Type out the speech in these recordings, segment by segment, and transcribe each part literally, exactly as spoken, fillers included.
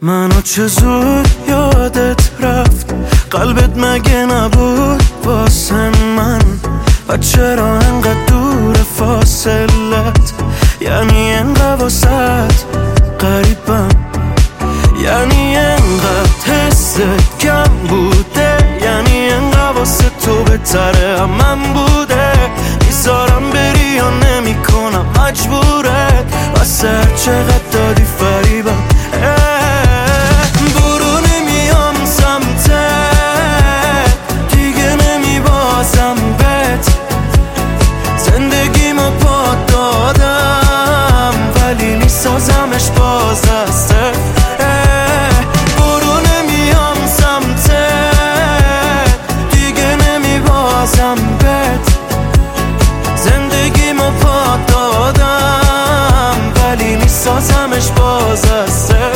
منو چه زود یادت رفت، قلبت مگه نبود واسه من؟ و چرا انقدر دور فاصلت؟ یعنی انقدر واسط قریبم، یعنی انقدر حست کم بوده، یعنی انقدر واسه تو بهتره هم من بوده. میذارم بری یا نمی کنم مجبورت، واسه هر چقدر دادی فریبم. برو نمیام سمتت دیگه، نمی بازم بهت، زندگیمو پا دادم ولی میسازمش باز از صفر. برو نمیام سمتت دیگه، نمی بازم بهت، زندگیمو پا دادم ولی میسازمش باز از صفر.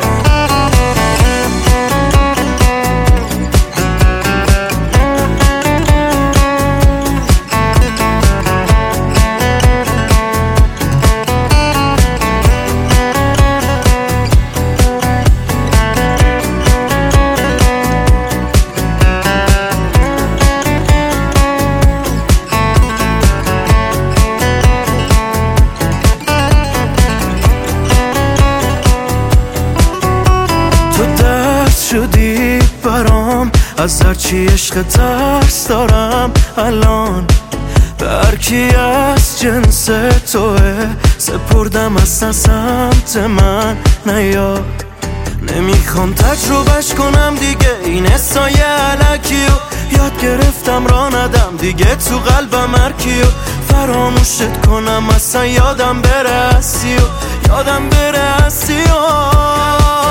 شدی برام، از هرچی عشق ترس دارم الان. به هرکی از جنس توه سپردم اصلا سمت من نیا. نمیخوام تجربهش کنم دیگه این حسای علکی و یاد گرفتم را ندم دیگه تو قلبم هرکی و فراموشت کنم اصلا یادم بره هستی و یادم بره هستی و